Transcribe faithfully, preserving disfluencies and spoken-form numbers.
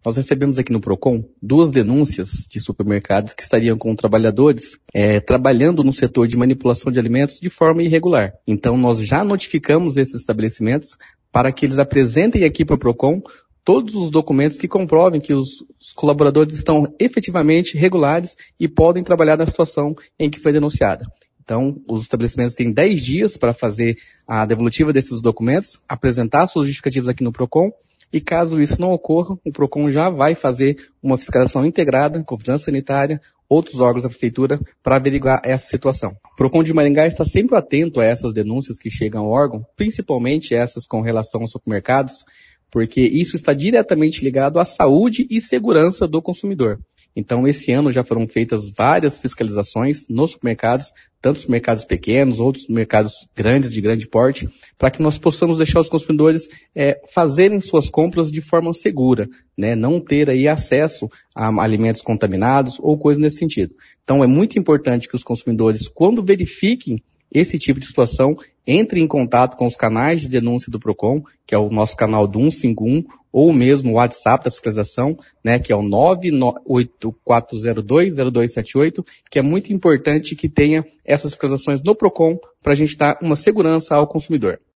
Nós recebemos aqui no Procon duas denúncias de supermercados que estariam com trabalhadores é, trabalhando no setor de manipulação de alimentos de forma irregular. Então, nós já notificamos esses estabelecimentos para que eles apresentem aqui para o Procon todos os documentos que comprovem que os, os colaboradores estão efetivamente regulares e podem trabalhar na situação em que foi denunciada. Então, os estabelecimentos têm dez dias para fazer a devolutiva desses documentos, apresentar suas justificativas aqui no Procon, e caso isso não ocorra, o Procon já vai fazer uma fiscalização integrada com a vigilância sanitária, outros órgãos da prefeitura, para averiguar essa situação. O Procon de Maringá está sempre atento a essas denúncias que chegam ao órgão, principalmente essas com relação aos supermercados, porque isso está diretamente ligado à saúde e segurança do consumidor. Então, esse ano já foram feitas várias fiscalizações nos supermercados, tanto supermercados pequenos, outros mercados grandes, de grande porte, para que nós possamos deixar os consumidores é, fazerem suas compras de forma segura, né? Não ter aí acesso a alimentos contaminados ou coisas nesse sentido. Então, é muito importante que os consumidores, quando verifiquem esse tipo de situação, entre em contato com os canais de denúncia do Procon, que é o nosso canal do cento e cinquenta e um, ou mesmo o WhatsApp da fiscalização, né, que é o nove oito quatro zero dois zero dois sete oito, que é muito importante que tenha essas fiscalizações no Procon para a gente dar uma segurança ao consumidor.